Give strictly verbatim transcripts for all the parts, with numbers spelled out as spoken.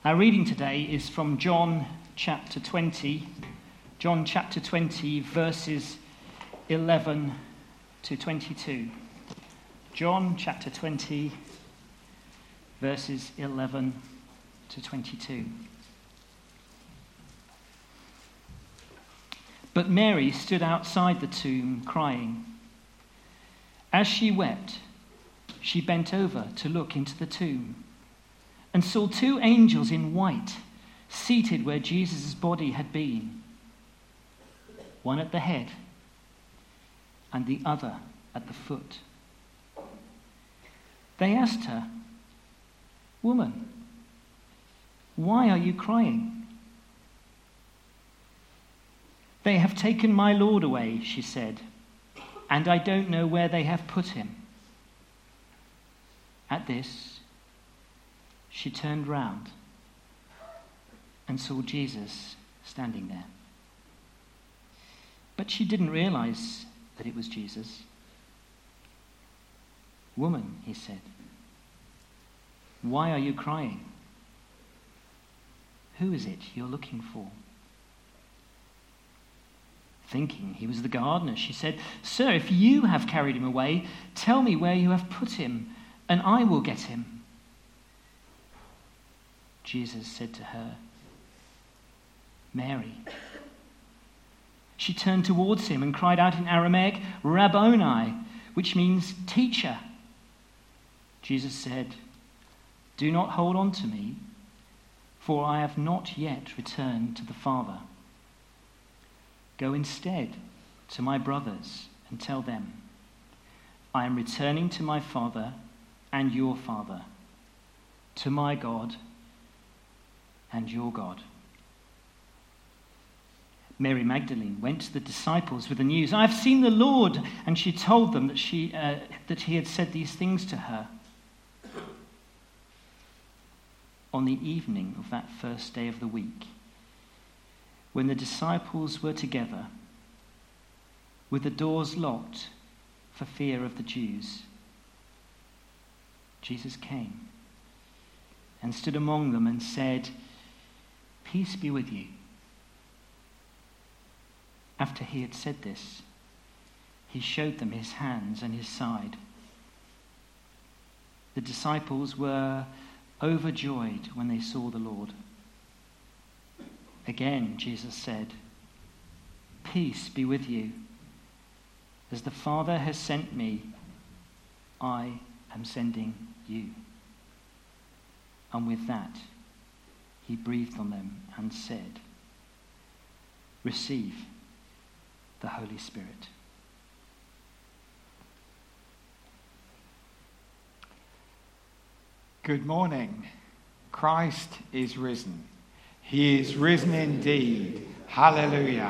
Our reading today is from John chapter twenty, John chapter twenty, verses eleven to twenty-two. John chapter twenty, verses eleven to twenty-two. But Mary stood outside the tomb crying. As she wept, she bent over to look into the tomb and saw two angels in white seated where Jesus' body had been, one at the head and the other at the foot. They asked her, "Woman, why are you crying?" "They have taken my Lord away," she said, "and I don't know where they have put him." At this, she turned round and saw Jesus standing there. But she didn't realize that it was Jesus. "Woman," he said, "why are you crying? Who is it you're looking for?" Thinking he was the gardener, she said, "Sir, if you have carried him away, tell me where you have put him, and I will get him." Jesus said to her, "Mary." She turned towards him and cried out in Aramaic, "Rabboni," which means teacher. Jesus said, "Do not hold on to me, for I have not yet returned to the Father. Go instead to my brothers and tell them, I am returning to my Father and your Father, to my God and your God." Mary Magdalene went to the disciples with the news, "I have seen the Lord," and she told them that she uh, that he had said these things to her. On the evening of that first day of the week, when the disciples were together, with the doors locked for fear of the Jews, Jesus came and stood among them and said, "Peace be with you." After he had said this, he showed them his hands and his side. The disciples were overjoyed when they saw the Lord. Again, Jesus said, "Peace be with you. As the Father has sent me, I am sending you." And with that, he breathed on them and said, "Receive the Holy Spirit." Good morning. Christ is risen. He is risen indeed. Hallelujah.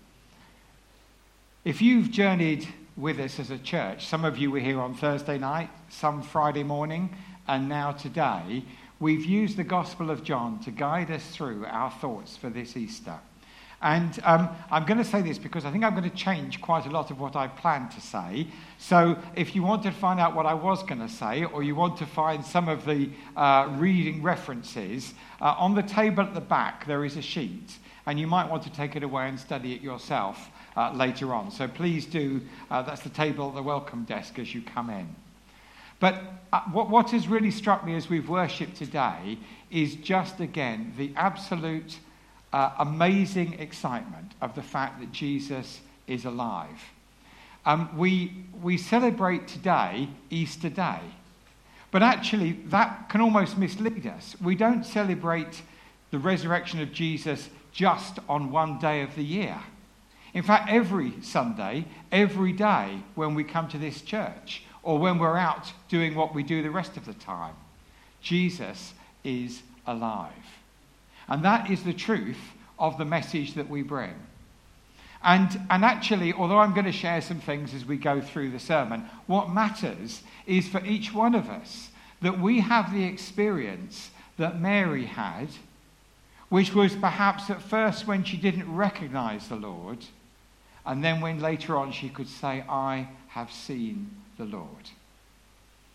If you've journeyed with us as a church, some of you were here on Thursday night, some Friday morning, and now today, we've used the Gospel of John to guide us through our thoughts for this Easter. And um, I'm going to say this because I think I'm going to change quite a lot of what I planned to say. So if you want to find out what I was going to say, or you want to find some of the uh, reading references, uh, on the table at the back there is a sheet, and you might want to take it away and study it yourself uh, later on. So please do. Uh, that's the table at the welcome desk as you come in. But uh, what, what has really struck me as we've worshipped today is just, again, the absolute uh, amazing excitement of the fact that Jesus is alive. Um, we, we celebrate today Easter Day, but actually that can almost mislead us. We don't celebrate the resurrection of Jesus just on one day of the year. In fact, every Sunday, every day when we come to this church, or when we're out doing what we do the rest of the time, Jesus is alive. And that is the truth of the message that we bring. And, and actually, although I'm going to share some things as we go through the sermon, what matters is for each one of us that we have the experience that Mary had, which was perhaps at first when she didn't recognize the Lord, and then when later on she could say, "I have seen the Lord."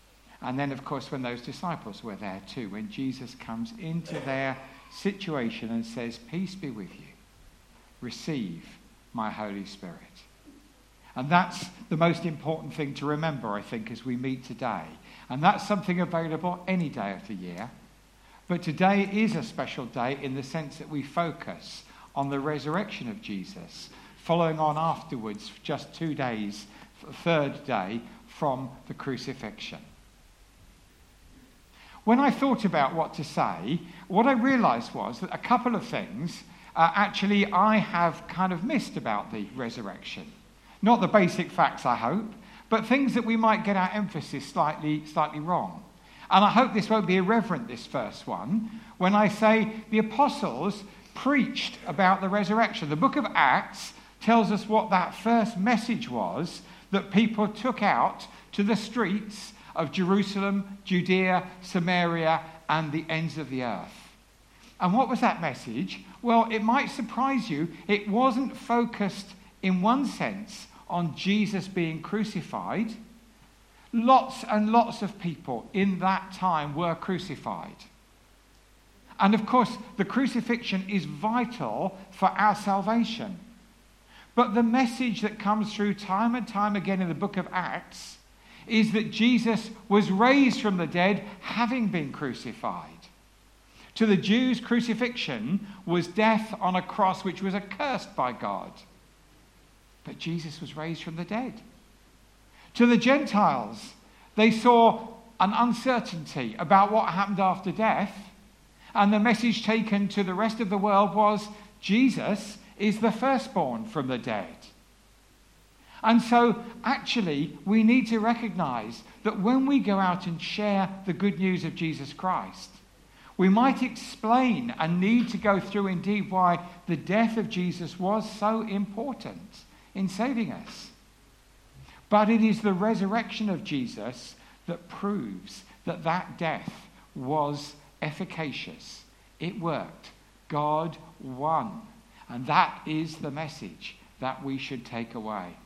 And then, of course, when those disciples were there too, when Jesus comes into their situation and says, peace be with you, receive my Holy Spirit. And that's the most important thing to remember, I think, as we meet today. And that's something available any day of the year. But today is a special day in the sense that we focus on the resurrection of Jesus, following on afterwards, just two days, third day, from the crucifixion. When I thought about what to say, what I realized was that a couple of things uh, actually I have kind of missed about the resurrection. Not the basic facts, I hope, but things that we might get our emphasis slightly, slightly wrong. And I hope this won't be irreverent, this first one, when I say the apostles preached about the resurrection. The book of Acts tells us what that first message was that people took out to the streets of Jerusalem, Judea, Samaria, and the ends of the earth. And what was that message? Well, it might surprise you. It wasn't focused in one sense on Jesus being crucified. Lots and lots of people in that time were crucified. And of course, the crucifixion is vital for our salvation. But the message that comes through time and time again in the book of Acts is that Jesus was raised from the dead, having been crucified. To the Jews, crucifixion was death on a cross which was accursed by God. But Jesus was raised from the dead. To the Gentiles, they saw an uncertainty about what happened after death, and the message taken to the rest of the world was, Jesus is the firstborn from the dead. And so, actually, we need to recognize that when we go out and share the good news of Jesus Christ, we might explain and need to go through indeed why the death of Jesus was so important in saving us. But it is the resurrection of Jesus that proves that that death was efficacious. It worked. God won. And that is the message that we should take away.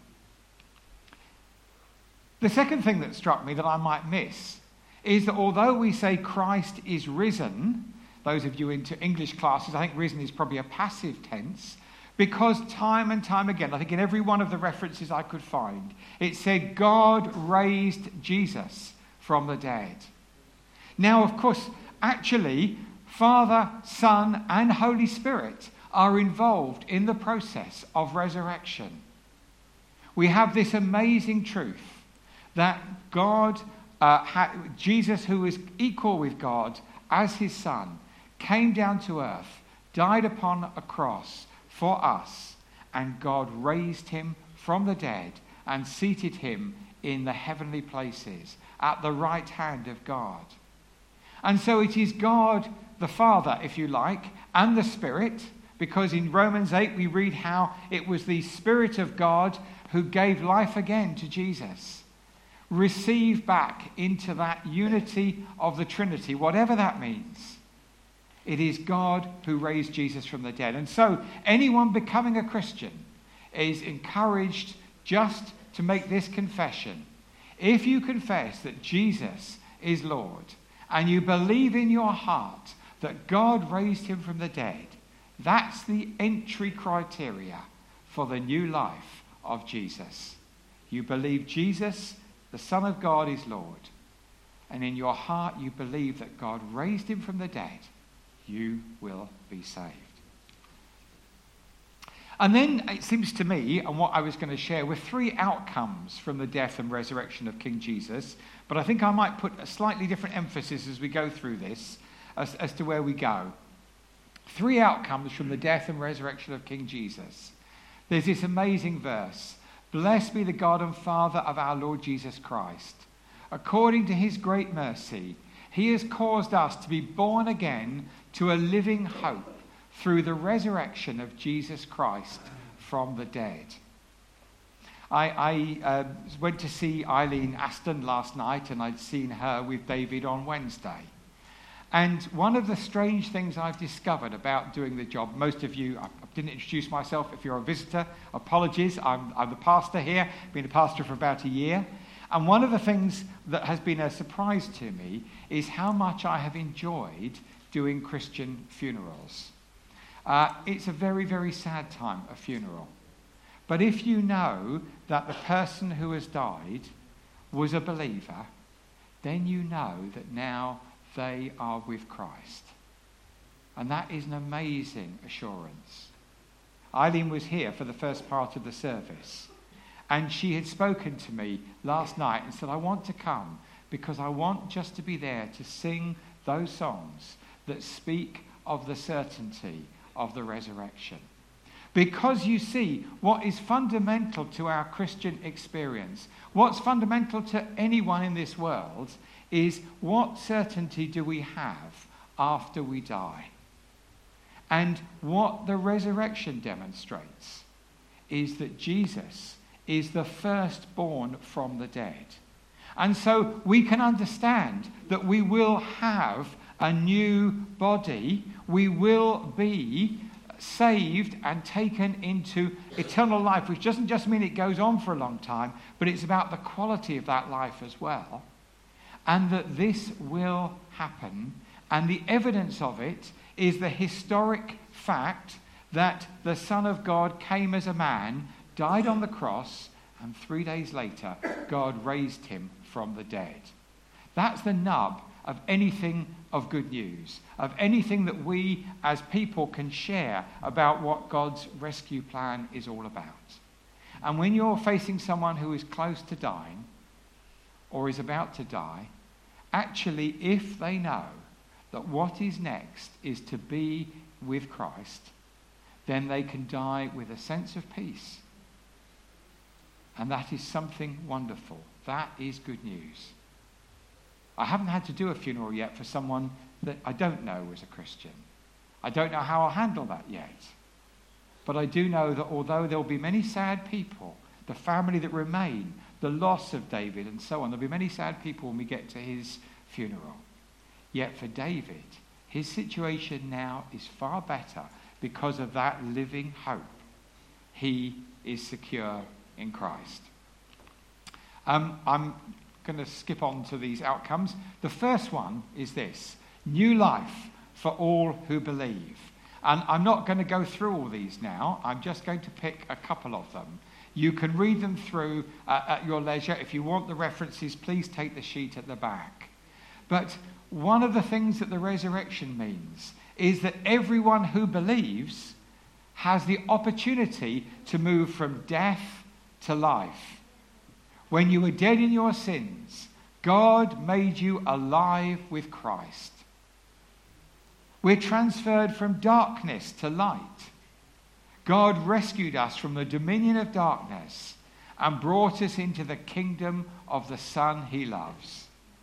The second thing that struck me that I might miss is that although we say Christ is risen, those of you into English classes, I think risen is probably a passive tense, because time and time again, I think in every one of the references I could find, it said God raised Jesus from the dead. Now, of course, actually, Father, Son, and Holy Spirit are involved in the process of resurrection. We have this amazing truth that God, uh, ha- Jesus, who is equal with God as his Son, came down to earth, died upon a cross for us, and God raised him from the dead and seated him in the heavenly places at the right hand of God. And so it is God the Father, if you like, and the Spirit, because in Romans eight we read how it was the Spirit of God who gave life again to Jesus. Receive back into that unity of the Trinity, whatever that means. It is God who raised Jesus from the dead. And so anyone becoming a Christian is encouraged just to make this confession. If you confess that Jesus is Lord and you believe in your heart that God raised him from the dead, that's the entry criteria for the new life of Jesus. You believe Jesus, the Son of God, is Lord. And in your heart you believe that God raised him from the dead. You will be saved. And then it seems to me, and what I was going to share, were three outcomes from the death and resurrection of King Jesus. But I think I might put a slightly different emphasis as we go through this, as, as to where we go. Three outcomes from the death and resurrection of King Jesus. There's this amazing verse. Blessed be the God and Father of our Lord Jesus Christ. According to his great mercy, he has caused us to be born again to a living hope through the resurrection of Jesus Christ from the dead. I, I uh, went to see Eileen Aston last night, and I'd seen her with David on Wednesday. And one of the strange things I've discovered about doing the job, most of you, I didn't introduce myself. If you're a visitor, apologies. I'm, I'm the pastor here, been a pastor for about a year. And one of the things that has been a surprise to me is how much I have enjoyed doing Christian funerals. Uh, it's a very, very sad time, a funeral. But if you know that the person who has died was a believer, then you know that now they are with Christ. And that is an amazing assurance. Eileen was here for the first part of the service. And she had spoken to me last night and said, I want to come because I want just to be there to sing those songs that speak of the certainty of the resurrection. Because you see, what is fundamental to our Christian experience, what's fundamental to anyone in this world, is what certainty do we have after we die? And what the resurrection demonstrates is that Jesus is the firstborn from the dead. And so we can understand that we will have a new body. We will be saved and taken into eternal life, which doesn't just mean it goes on for a long time, but it's about the quality of that life as well. And that this will happen. And the evidence of it is the historic fact that the Son of God came as a man, died on the cross, and three days later, God raised him from the dead. That's the nub of anything of good news, of anything that we as people can share about what God's rescue plan is all about. And when you're facing someone who is close to dying or is about to die, actually, if they know that what is next is to be with Christ, then they can die with a sense of peace. And that is something wonderful. That is good news. I haven't had to do a funeral yet for someone that I don't know was a Christian. I don't know how I'll handle that yet. But I do know that although there will be many sad people, the family that remain, the loss of David and so on, there'll be many sad people when we get to his funeral. Yet for David, his situation now is far better because of that living hope. He is secure in Christ. Um, I'm going to skip on to these outcomes. The first one is this: new life for all who believe. And I'm not going to go through all these now. I'm just going to pick a couple of them. You can read them through uh, at your leisure. If you want the references, please take the sheet at the back. But one of the things that the resurrection means is that everyone who believes has the opportunity to move from death to life. When you were dead in your sins, God made you alive with Christ. We're transferred from darkness to light. God rescued us from the dominion of darkness and brought us into the kingdom of the Son he loves.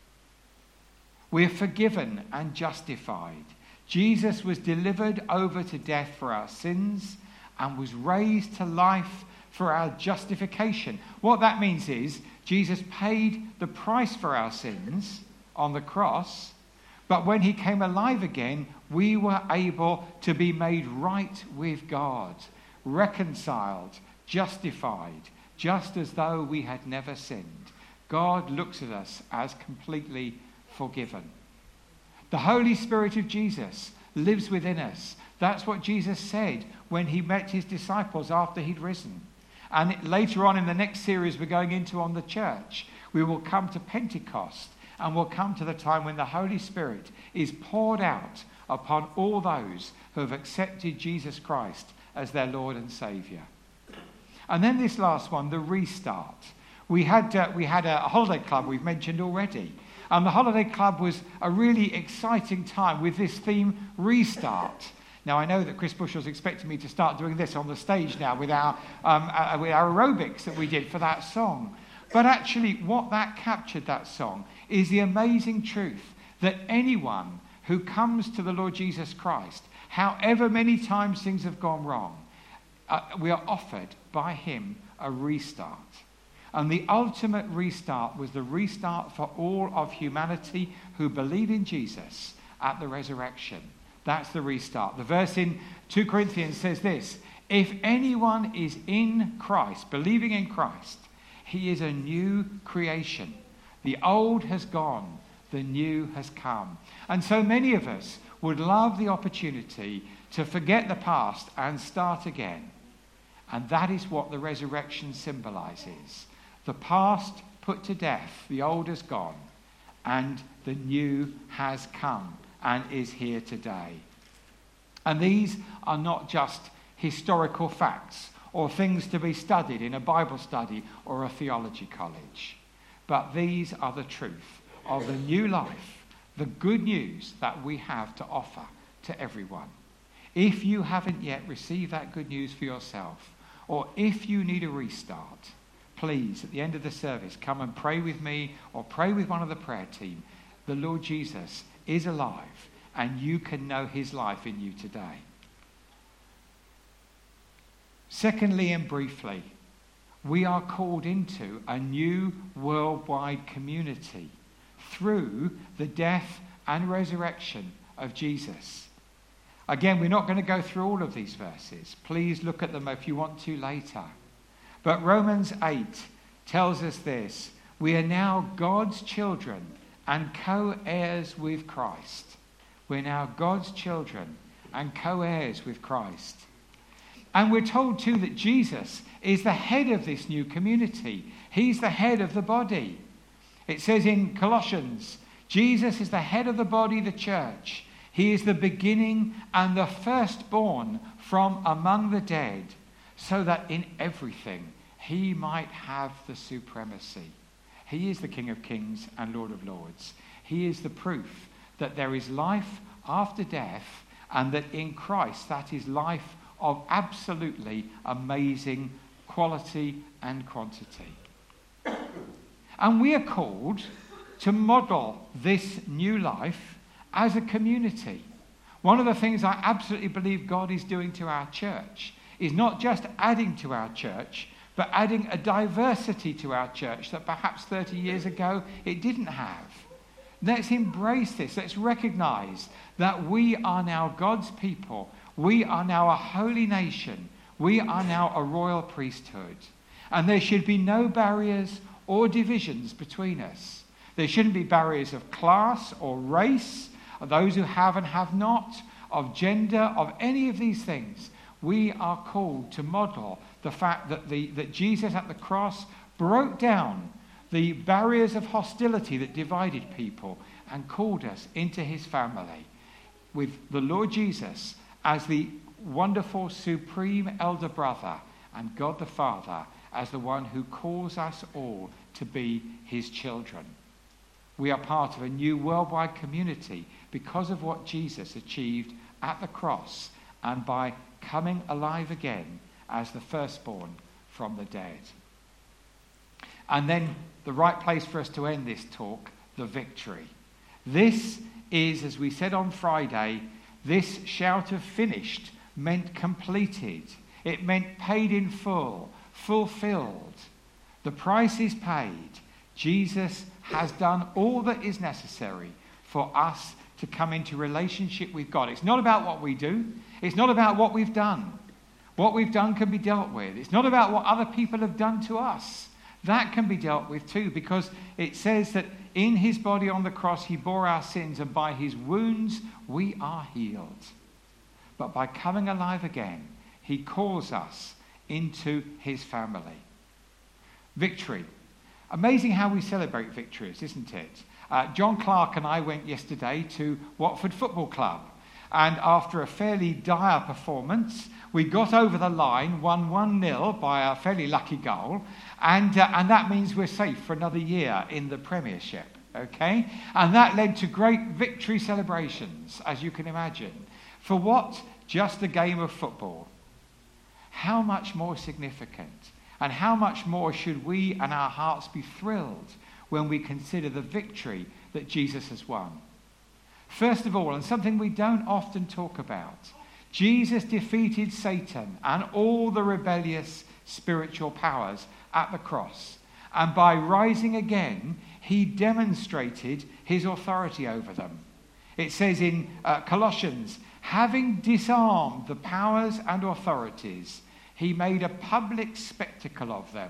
We're forgiven and justified. Jesus was delivered over to death for our sins and was raised to life for our justification. What that means is Jesus paid the price for our sins on the cross, but when he came alive again, we were able to be made right with God, reconciled, justified, just as though we had never sinned. God looks at us as completely forgiven. The Holy Spirit of Jesus lives within us. That's what Jesus said when he met his disciples after he'd risen. And later on in the next series we're going into on the church, we will come to Pentecost and we'll come to the time when the Holy Spirit is poured out upon all those who have accepted Jesus Christ as their Lord and Saviour. And then this last one, the restart. We had, uh, we had a holiday club we've mentioned already. And the holiday club was a really exciting time with this theme, restart. Now, I know that Chris Bush was expecting me to start doing this on the stage now with our, um, uh, with our aerobics that we did for that song. But actually, what that captured, that song, is the amazing truth that anyone who comes to the Lord Jesus Christ, however many times things have gone wrong, uh, we are offered by him a restart. And the ultimate restart was the restart for all of humanity who believe in Jesus at the resurrection. That's the restart. The verse in two Corinthians says this: if anyone is in Christ, believing in Christ, He is a new creation. The old has gone, the new has come. And so many of us would love the opportunity to forget the past and start again. And that is what the resurrection symbolizes. The past put to death, the old has gone, and the new has come and is here today. And these are not just historical facts or things to be studied in a Bible study or a theology college, but these are the truth of the new life, the good news that we have to offer to everyone. If you haven't yet received that good news for yourself, or if you need a restart, please, at the end of the service, come and pray with me or pray with one of the prayer team. The Lord Jesus is alive, and you can know his life in you today. Secondly and briefly, we are called into a new worldwide community through the death and resurrection of Jesus. Again, we're not going to go through all of these verses. Please look at them if you want to later. But Romans eight tells us this: we are now God's children and co-heirs with Christ. We're now God's children and co-heirs with Christ. And we're told too that Jesus is the head of this new community. He's the head of the body. It says in Colossians, Jesus is the head of the body, the church. He is the beginning and the firstborn from among the dead, so that in everything he might have the supremacy. He is the King of Kings and Lord of Lords. He is the proof that there is life after death, and that in Christ that is life of absolutely amazing quality and quantity. And we are called to model this new life as a community. One of the things I absolutely believe God is doing to our church is not just adding to our church, but adding a diversity to our church that perhaps thirty years ago it didn't have. Let's embrace this. Let's recognize that we are now God's people. We are now a holy nation. We are now a royal priesthood. And there should be no barriers or divisions between us. There shouldn't be barriers of class or race, of those who have and have not, of gender, of any of these things. We are called to model the fact that, the, that Jesus at the cross broke down the barriers of hostility that divided people and called us into his family, with the Lord Jesus as the wonderful supreme elder brother and God the Father as the one who calls us all to be his children. We are part of a new worldwide community because of what Jesus achieved at the cross and by coming alive again as the firstborn from the dead. And then the right place for us to end this talk, the victory. This is, as we said on Friday, this shout of finished meant completed. It meant paid in full, fulfilled. The price is paid. Jesus has done all that is necessary for us to come into relationship with God. It's not about what we do. It's not about what we've done. What we've done can be dealt with. It's not about what other people have done to us. That can be dealt with too, because it says that in his body on the cross he bore our sins, and by his wounds we are healed. But by coming alive again, he calls us into his family. Victory. Amazing how we celebrate victories, isn't it? Uh, John Clark and I went yesterday to Watford Football Club, and after a fairly dire performance, we got over the line, won one nil by a fairly lucky goal, and, uh, and that means we're safe for another year in the Premiership, okay? And that led to great victory celebrations, as you can imagine. For what? Just a game of football. How much more significant, and how much more should we and our hearts be thrilled when we consider the victory that Jesus has won? First of all, and something we don't often talk about, Jesus defeated Satan and all the rebellious spiritual powers at the cross. And by rising again, he demonstrated his authority over them. It says in uh, Colossians, having disarmed the powers and authorities, he made a public spectacle of them,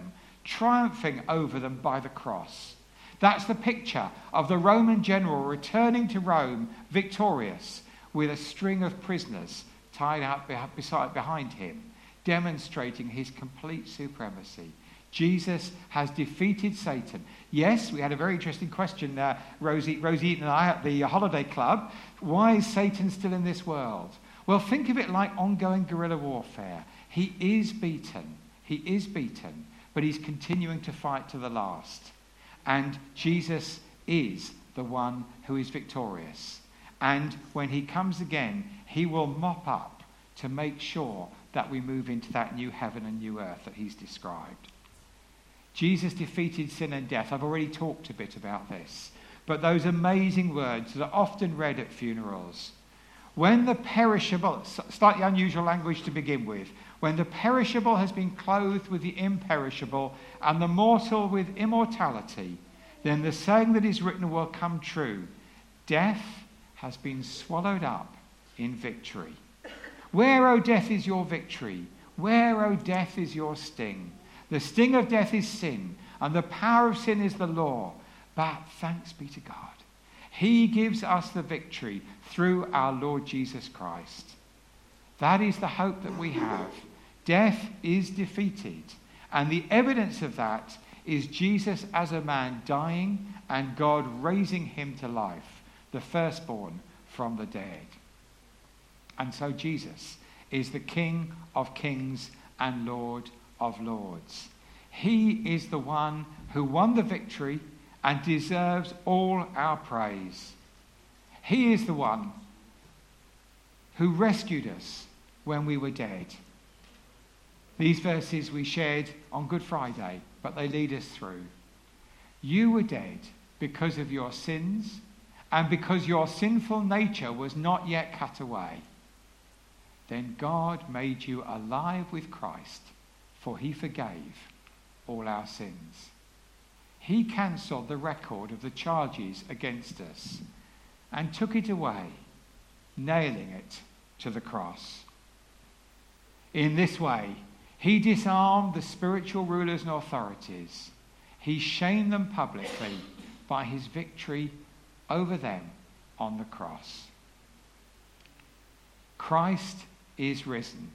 triumphing over them by the cross. That's the picture of the Roman general returning to Rome victorious with a string of prisoners tied up beside, behind him, demonstrating his complete supremacy. Jesus has defeated Satan. Yes, we had a very interesting question, uh, Rosie, Rosie Eaton and I at the Holiday Club. Why is Satan still in this world? Well, think of it like ongoing guerrilla warfare. He is beaten. He is beaten, but he's continuing to fight to the last. And Jesus is the one who is victorious. And when he comes again, he will mop up to make sure that we move into that new heaven and new earth that he's described. Jesus defeated sin and death. I've already talked a bit about this. But those amazing words that are often read at funerals. When the perishable, slightly unusual language to begin with, when the perishable has been clothed with the imperishable and the mortal with immortality, then the saying that is written will come true. Death has been swallowed up in victory. Where, O death, is your victory? Where, O death, is your sting? The sting of death is sin, and the power of sin is the law. But thanks be to God. He gives us the victory through our Lord Jesus Christ. That is the hope that we have. Death is defeated. And the evidence of that is Jesus as a man dying and God raising him to life, the firstborn from the dead. And so Jesus is the King of kings and Lord of lords. He is the one who won the victory and deserves all our praise. He is the one who rescued us when we were dead. These verses we shared on Good Friday, but they lead us through. You were dead because of your sins and because your sinful nature was not yet cut away. Then God made you alive with Christ, for he forgave all our sins. He cancelled the record of the charges against us and took it away, nailing it to the cross. In this way, he disarmed the spiritual rulers and authorities. He shamed them publicly by his victory over them on the cross. Christ is risen.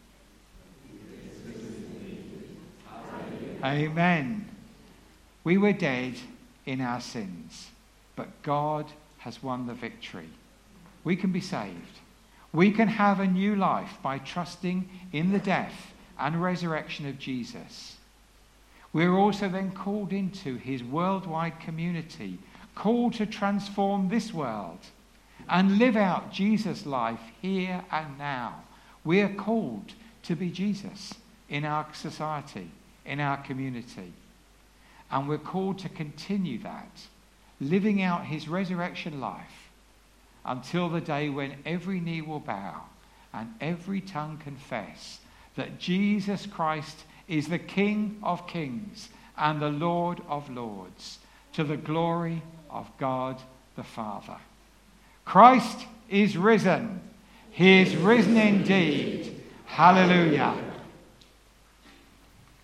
Amen. We were dead in our sins, but God has won the victory. We can be saved. We can have a new life by trusting in the death and resurrection of Jesus. We're also then called into his worldwide community, called to transform this world and live out Jesus' life here and now. We are called to be Jesus in our society, in our community. And we're called to continue that, living out his resurrection life until the day when every knee will bow and every tongue confess that Jesus Christ is the King of kings and the Lord of lords, to the glory of God the Father. Christ is risen. He is risen indeed. Hallelujah.